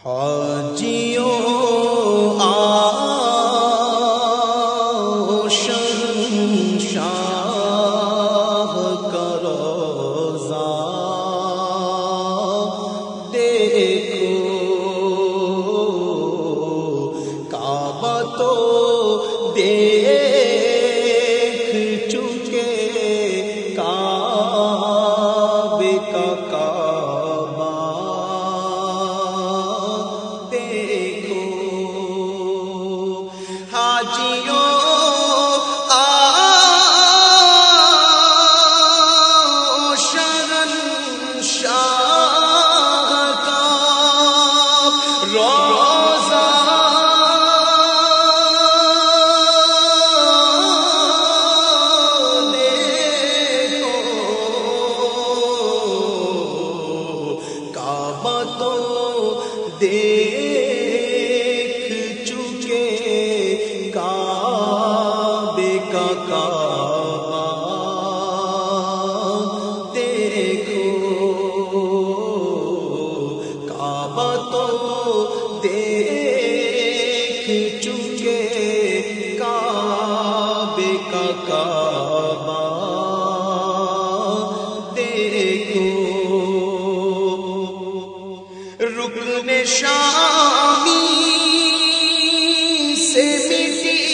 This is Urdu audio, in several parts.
حاجیوں آؤ شہنشاہ کا روضہ دیکھو، کعبہ تو دیکھ چکے، کعبے کا کعبہ دیکھو۔ حاجیوں آؤ شہنشاہ کا روضہ کعبہ تو دیکھ چکے، کعبے کا کعبہ دیکھو، کعبہ تو دیکھ چکے، کعبے کا کعبہ رکن شامی سے مٹی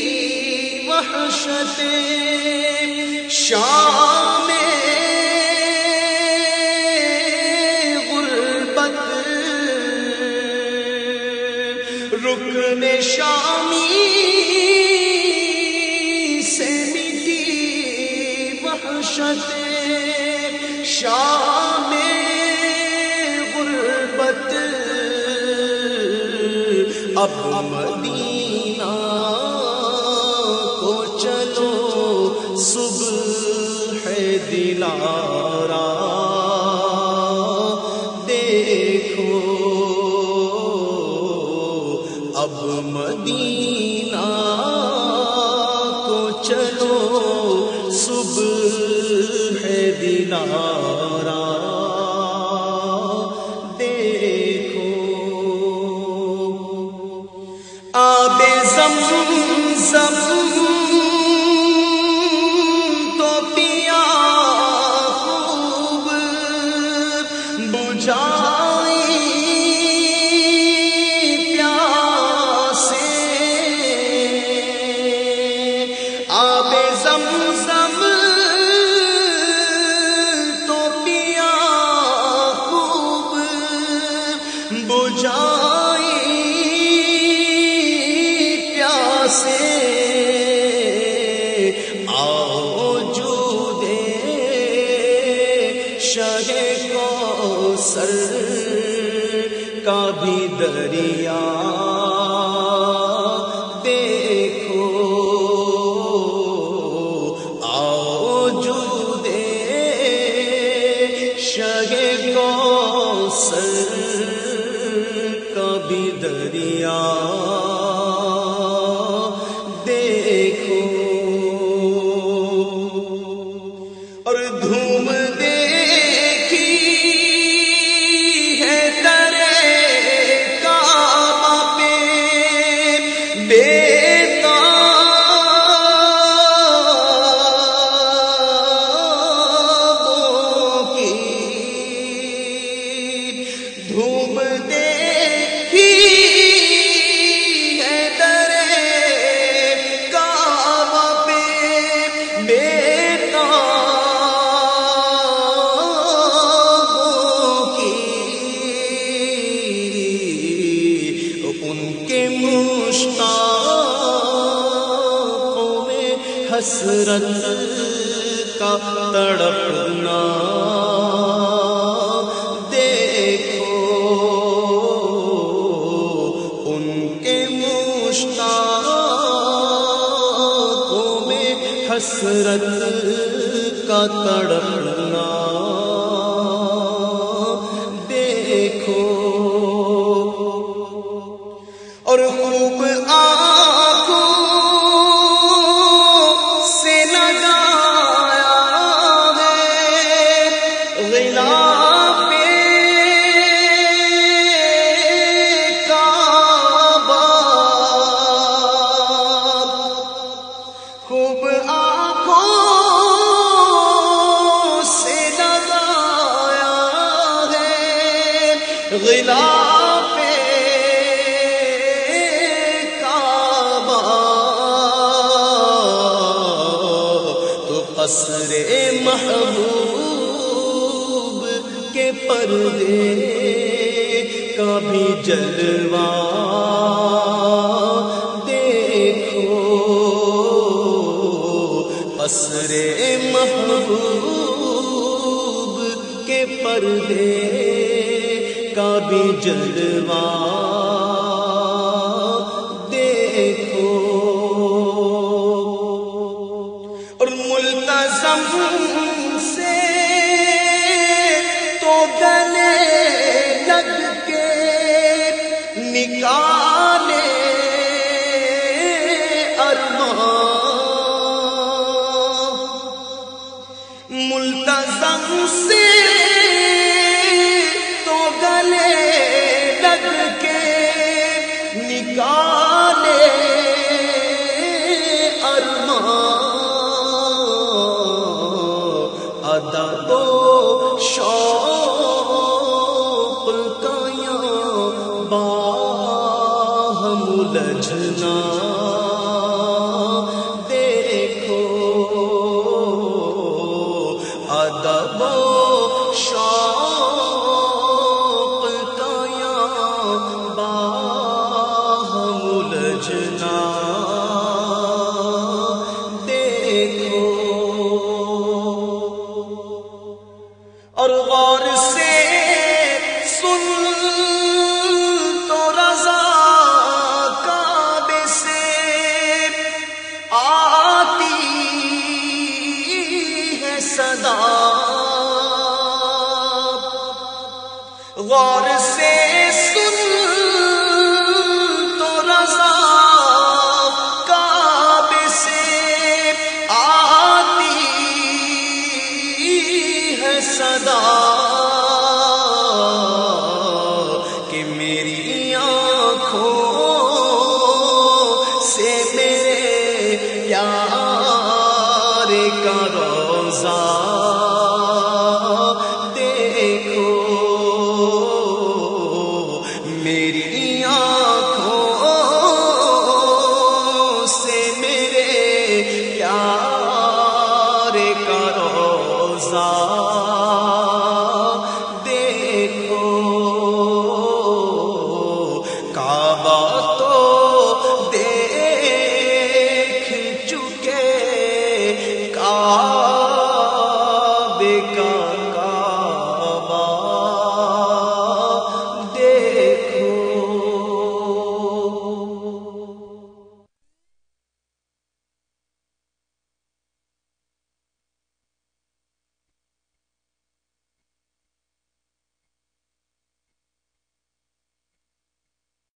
وحشت شام غربت، رکن شامی سے مٹی وحشت شام غربت، اب مدینہ کو چلو صبح دلارا دیکھو، اب مدینہ کو چلو صبح دلارا آب زمزم تو پیا خوب بجھائی پیاسے، آب زمزم تو پیا خوب بجھائی سے، آؤ جودے شہ کوثر کا بھی دریا دیکھو، آؤ جودے شہ کوثر کا بھی دریا اور دھوم دیکھی ہے درے کعبہ پہ بےتابوں کی، دھوم دیکھی ہے درے کعبہ پہ ان کے مشتاقوں میں حسرت کا تڑپنا دیکھو، ان کے مشتاقوں میں حسرت کا تڑپنا دیکھو، اور خوب آنکھوں سے لگایا ہے غلاف محبوب کے پردے کا بھی جلوہ دیکھو، قصر محبوب کے پردے کا بھی جلوہ دیکھو، اور ملتزم سے تو گلے لگ کے نکالے ارمان، ملتزم سے تو گلے لگ کے نکالے ارمان، ادب و شوق کا یہاں باہم الجھنا دیکھو، ادب و شوق کا یہاں باہم الجھنا دیکھو، اور غور سے سن تو رضا کعبے سے آتی ہے صدا، غور سے سن تو رضا کعبے سے آتی ہے صدا، کہ میری آنکھوں سے میرے پیار کا روضہ دیکھو، میری آنکھوں سے میرے پیار کا روضہ دیکھو، کعبہ تو دیکھ چکے کعبہ